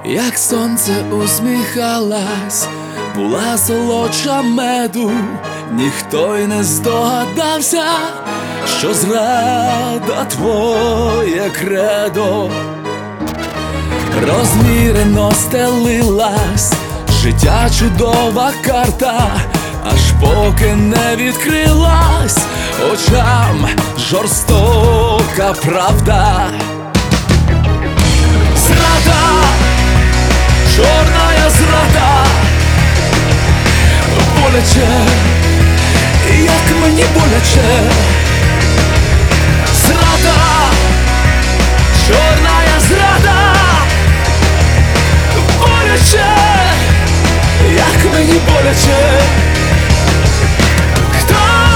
як сонце усміхалась, була солодша меду, ніхто й не здогадався, що зрада твоє кредо. Розмірено стелилась життя чудова карта, аж поки не відкрилась очам жорстока правда. Зрада, чорна зрада, боляче, як мені боляче. Зрада, чорна зрада, боляче, як мені боляче. Хто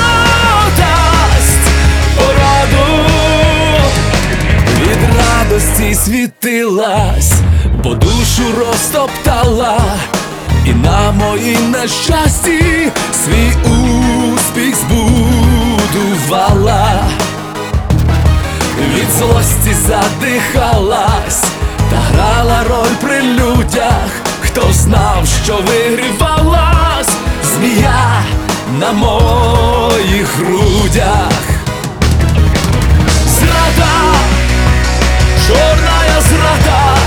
дасть пораду? Від радості світилась, бо душу розтоптала, і на моїй нещасті свій успіх збудувала. Від злості задихалась та грала роль при людях. Хто знав, що вигрівалась змія на моїх грудях. Зрада, чорна зрада,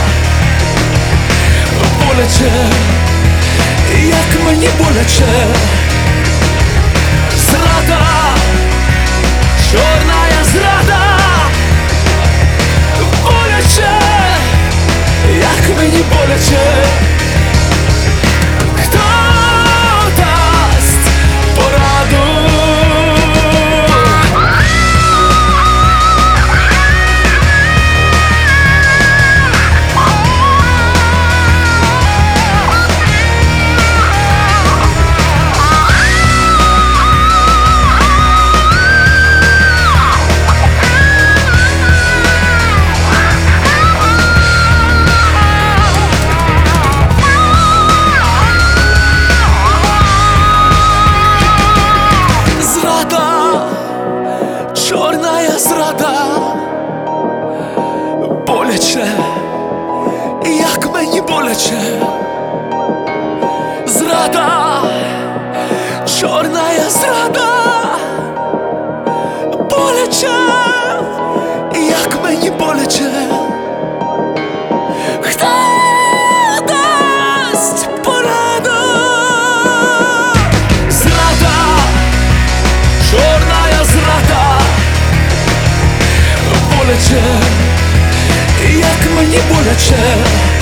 боляче, як мені боляче. Зрада, чорна зрада, боляче, як мені боляче. Хто дасть пораду? Чорна зрада, боляче, як мені боляче. Зрада, чорна зрада, боляче, як мені боляче. Хто дасть пораду? Зрада, чорна зрада, боляче, як мені боляче.